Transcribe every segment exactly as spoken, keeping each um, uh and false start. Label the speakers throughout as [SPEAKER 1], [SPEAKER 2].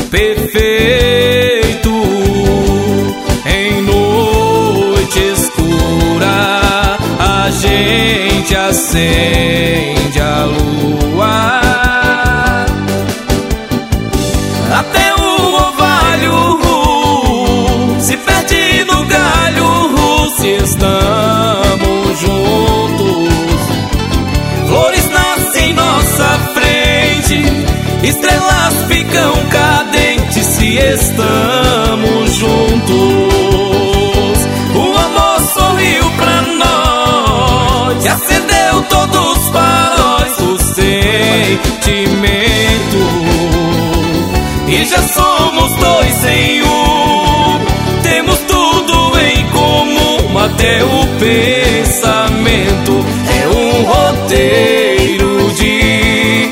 [SPEAKER 1] perfeito. Em noite escura a gente acende a lua. Até o orvalho se perde no galho, se estamos juntos. Flores nascem em nossa frente, estrelas ficam cadentes se estamos juntos. O amor sorriu pra nós e acendeu todos os faróis do sentimento. E já somos dois em um, temos tudo em comum, até o pensamento. É um roteiro de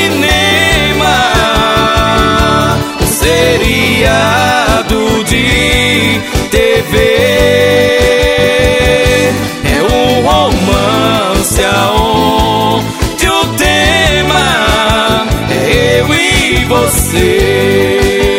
[SPEAKER 1] cinema, um seriado de T V. É um romance aonde o tema é eu e você.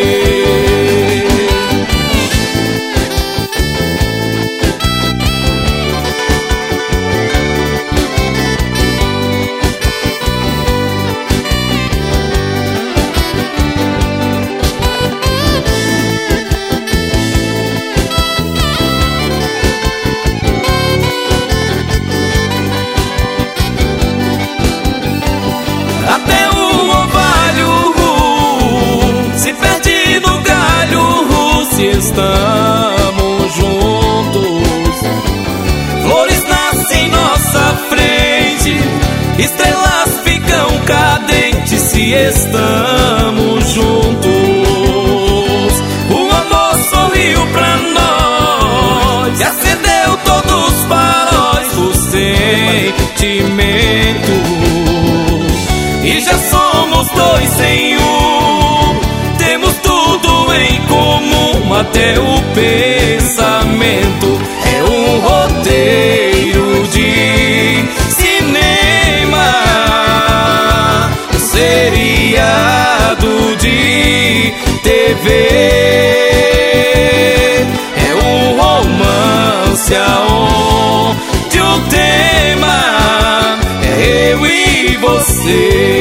[SPEAKER 1] Até o orvalho se perde no galho, se estamos juntos. Flores nascem em nossa frente, estrelas ficam cadentes se estamos juntos. O amor sorriu pra nós e acendeu todos os faróis do sentimento. E já somos dois em um, temos tudo em comum, até o pensamento. É um roteiro de cinema, um seriado de T V. É um romance aonde o tema é eu e você.